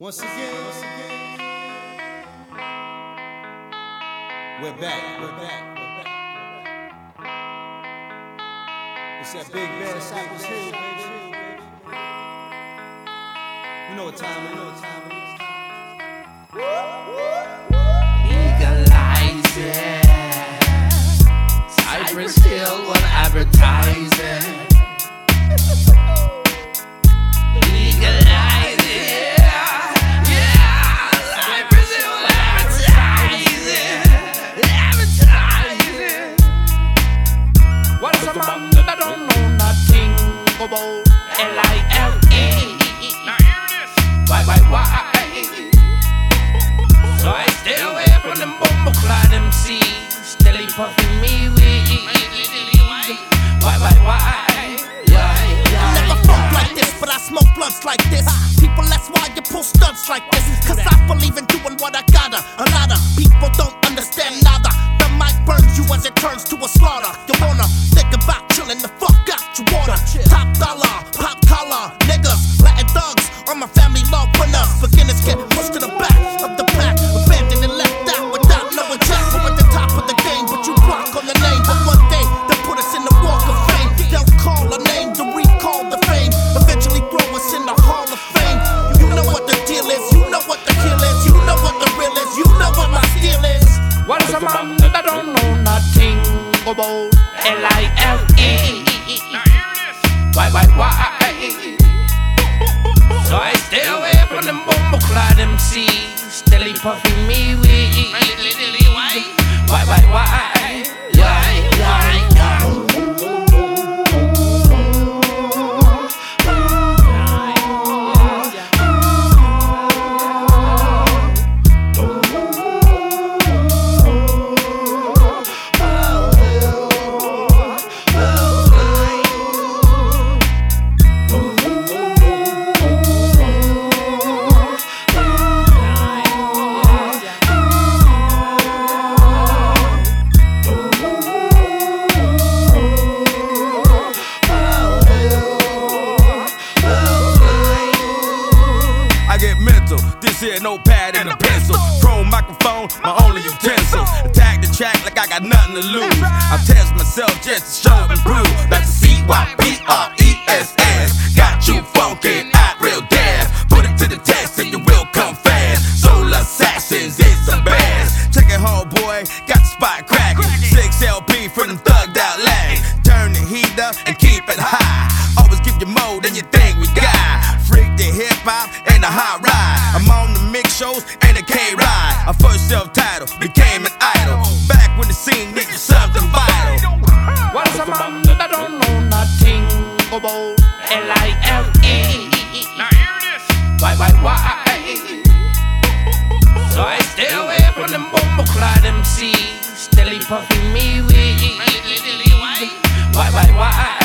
Once again, we're back. It's that big bad Cypress Hill, baby. You know what time it is. Legalize it. Cypress Hill will advertise it. Legalize it. Yeah, Cypress Hill will advertise it. Advertise it. What's a man that don't know nothing about L-I-F-E? Now hear this. Why? So I stay away from them bumbleclad MCs, steadily puffing me weed. Why? I never funk like this, but I smoke blunts like this. People, that's why you pull stunts like this. Cause I believe in doing what I gotta. A lot of people don't understand nada. The mic burns you as it turns to a slaughter. You wanna think about chilling the fuck out your water. Top dollar, pop collar, niggas, Latin thugs, all my family love winners. Beginners get pushed to the back of the pack, abandoned and left out without knowing jack. We're at the top of the game, but you block on the name. But one day, they'll put us in the walk of fame. They'll call a name to recall the fame. Eventually throw us in the hall of fame. You know what the deal is, you know what the kill is, you know what the real is, you know what my skill is. What's a man that don't know nothing about L-I-F-E? Now hear this. Why? So I stay away from them bumbleclad MCs, steadily puffing me weed. Why? I get mental, this here notepad and a pencil. Chrome microphone, my only utensil. Attack the track like I got nothing to lose. I test myself just to show and prove. That's C-Y-P-R-E-S-S. Got you funky, act real deaf. Put it to the test and you will come fast. Soul Assassins, it's the best. Check it home, boy, got the spot cracking. 6 LP for them thugged out lags. Turn the heat up and keep it high. Always give you more than you think we got. Freak the hip hop and the hot ride. I'm on the mix shows and the K-Ride. I first self-titled, became an idol. Back when the scene needed something vital. What's a man that don't know nothing about L-I-F-E? Now hear this. Why? So I stay away from them bumbleclad MCs, steadily puffing me weed. Why?